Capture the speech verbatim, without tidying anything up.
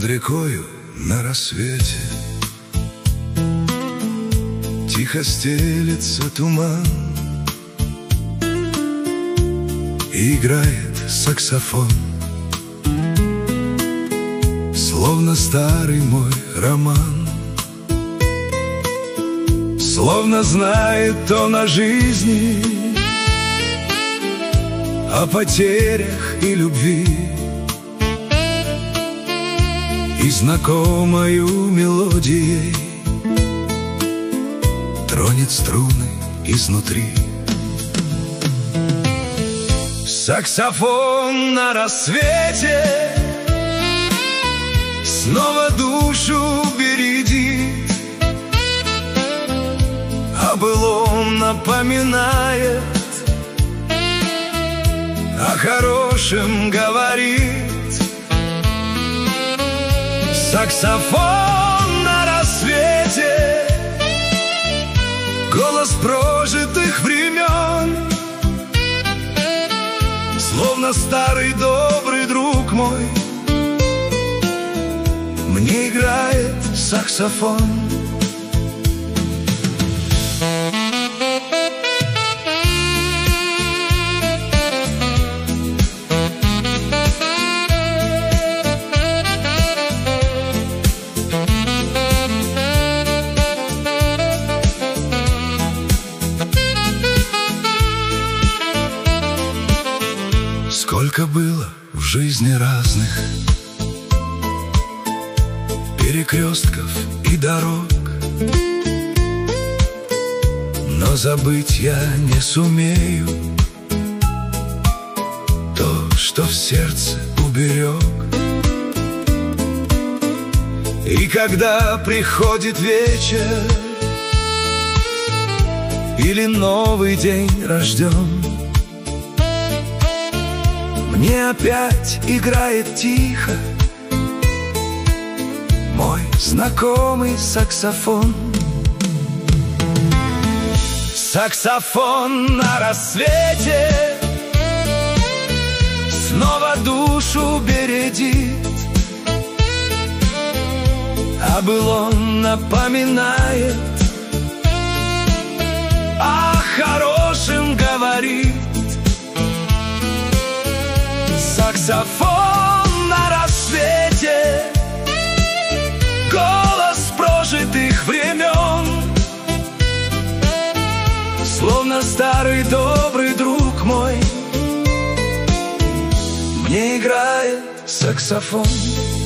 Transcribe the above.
рекою на рассвете тихо стелется туман, и играет саксофон, словно старый мой роман. Словно знает он о жизни, о потерях и любви, и знакомою мелодией тронет струны изнутри. Саксофон на рассвете снова душу бередит, о былом напоминает, о хорошем говорит. Саксофон на рассвете, голос прожитых времен, словно старый добрый друг мой, мне играет саксофон. Сколько было в жизни разных перекрестков и дорог, но забыть я не сумею то, что в сердце уберег. И когда приходит вечер или новый день рожден, мне опять играет тихо мой знакомый саксофон. Саксофон на рассвете снова душу бередит, о былом напоминает, о хорошем говорит. Саксофон на рассвете, голос прожитых времен, словно старый добрый друг мой, мне играет саксофон.